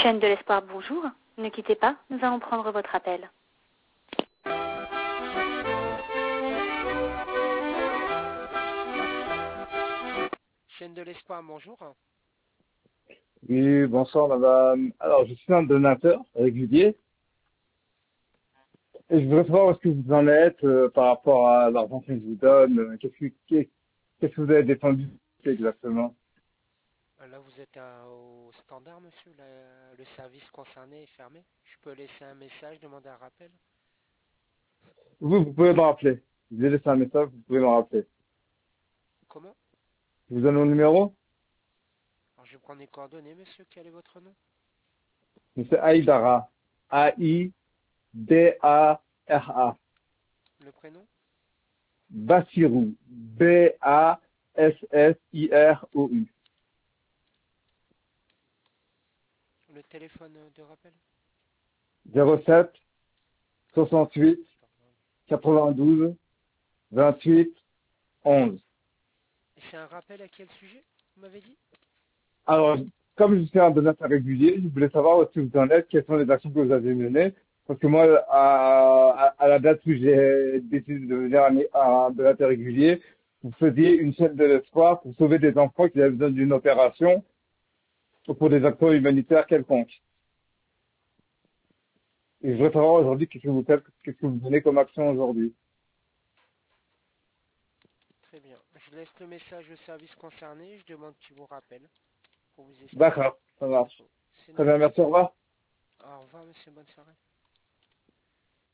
Chaîne de l'espoir, bonjour. Ne quittez pas, nous allons prendre votre appel. Chaîne de l'espoir, bonjour. Oui, bonsoir madame. Alors, je suis un donateur régulier et je voudrais savoir où est-ce que vous en êtes par rapport à l'argent que je vous donne. Qu'est-ce que vous avez défendu exactement? Là, vous êtes au standard, monsieur. Le service concerné est fermé. Je peux laisser un message, demander un rappel. Vous pouvez me rappeler. Je vais laisser un message, vous pouvez me rappeler. Comment? Je vous donne mon numéro? Alors, je prends les coordonnées, monsieur. Quel est votre nom? C'est Aïdara. A-I-D-A-R-A. Le prénom? Bassirou. B-A-S-S-I-R-O-U. Le téléphone de rappel? 07 68 92 28 11. Et c'est un rappel à quel sujet, vous m'avez dit? Alors, comme je suis un donateur régulier, je voulais savoir où est-ce que vous en êtes, quelles sont les actions que vous avez menées. Parce que moi, à la date où j'ai décidé de devenir un donateur régulier, vous faisiez une chaîne de l'espoir pour sauver des enfants qui avaient besoin d'une opération ou pour des actions humanitaires quelconques. Et je voudrais savoir aujourd'hui qu'est-ce que vous faites, qu'est-ce que vous donnez comme action aujourd'hui. Très bien. Je laisse le message au service concerné. Je demande qu'il vous rappelle pour vous expliquer. D'accord, ça marche. C'est Très bien, noté. merci, au revoir. Au revoir, monsieur. Bonne soirée.